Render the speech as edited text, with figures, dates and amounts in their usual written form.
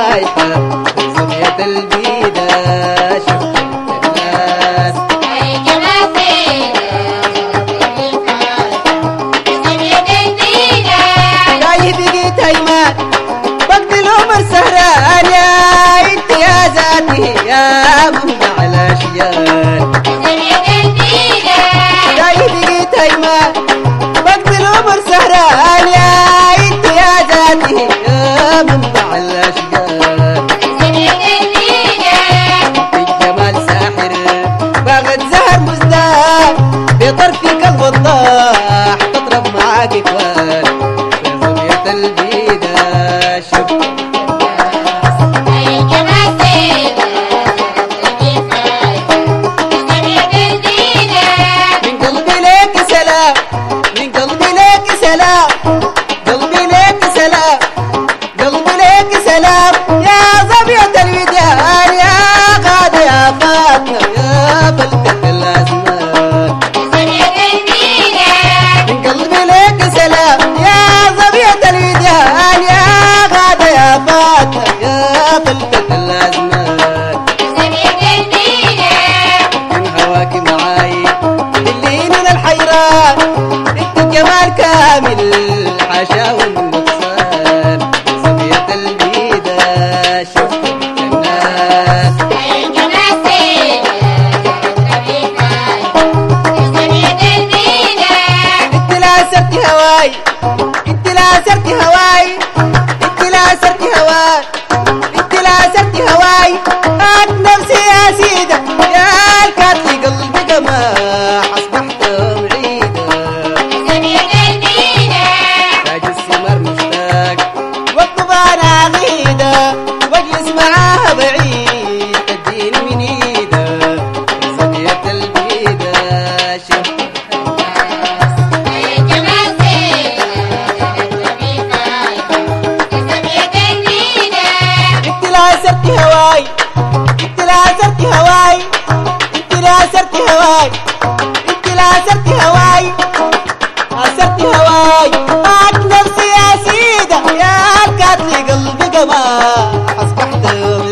فايحة زاوية البيدة شفت الناس جاي بقيت هيمان وقت العمر سهران يا انت يا ذاتي يا مهمة على شيال جاي بقيت هيمان وقت العمر سهران يا انت يا ذاتي يا مهمة على شيال الجمال ساحر باغت زهر مزدان بطرفك الوضاح تطرب معاك كوان يا زاوية البيدة شفت سلام قلبي ليك سلام قلبي ليك سلام يا زاوية الوديان يا غادة يا فاطمة يا فلتة الأزمان من قلبي ليك سلام يا زاوية الوديان يا غادة يا فاطمة يا فلتة الأزمان من هواك معاي اللي من الحيران جمال كامل حاشا والنقصان زاوية البيدة شفت الناس انت لا سرت هواي انت لا سرت هواي انت لا سرت هواي انت لا سرت هواي هات نفسي يا سيدة يا الكاتلي قلبي جماح اصبحت بعيدة واجلس معاها بعيد تديني من ايدها زاوية البيدة شفت انت لا سرت هواي انت لا سرت هواي انت لا سرت هواي انت لا سرت هواي سرت هواي هات نفسي يا سيدة يا الكاتلي قلبي جماح اصبحت